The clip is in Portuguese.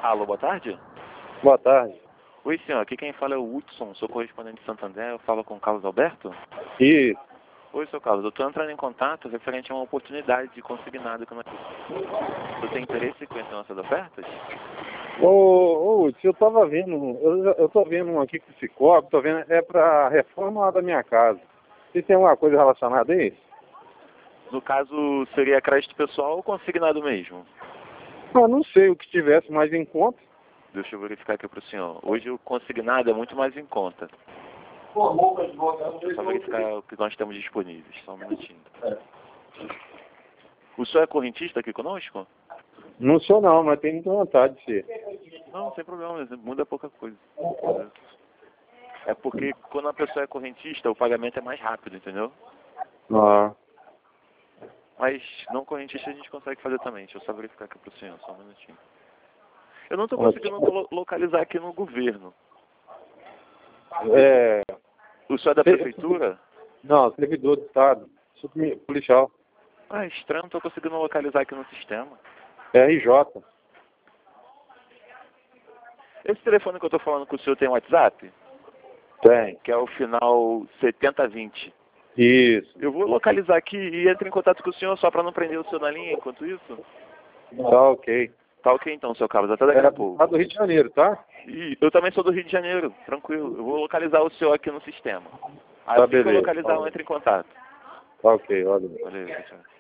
Alô, boa tarde. Boa tarde. Oi, senhor. Aqui quem fala é o Hudson, sou correspondente de Santander. Eu falo com o Carlos Alberto. Isso. Oi, seu Carlos. Eu estou entrando em contato referente a uma oportunidade de consignado que nós... Você tem interesse em conhecer nossas ofertas? Eu tava vendo, eu tô vendo um aqui com esse copo, tô vendo, é pra reforma da minha casa. Você tem alguma coisa relacionada a isso? No caso, seria crédito pessoal ou consignado mesmo? Ah, não sei, o que tivesse mais em conta. Deixa eu verificar aqui para o senhor. Hoje o consignado é muito mais em conta. Deixa eu só verificar o que nós temos disponíveis. Só um minutinho. O senhor é correntista aqui conosco? Não sou não, mas tenho muita vontade de ser. Não, sem problema. Muda pouca coisa. É porque quando a pessoa é correntista, o pagamento é mais rápido, entendeu? Ah, Mas não correntista a gente consegue fazer também. Deixa eu só verificar aqui para o senhor. Só um minutinho. Eu não estou conseguindo localizar aqui no governo. é... O senhor é da prefeitura? Não, servidor do Estado, policial. Ah, estranho, não estou conseguindo localizar aqui no sistema. RJ. Esse telefone que eu estou falando com o senhor tem WhatsApp? Tem. Que é o final 7020. Isso. Eu vou localizar aqui e entro em contato com o senhor só para não prender o senhor na linha enquanto isso? Tá ok. Tá ok então, seu Carlos. Até daqui a pouco. Lá do Rio de Janeiro, tá? E eu também sou do Rio de Janeiro. Tranquilo. Eu vou localizar o senhor aqui no sistema. Aí Tá, assim que eu beleza. localizar, eu entro em contato. Tá ok, olha. Valeu, tchau.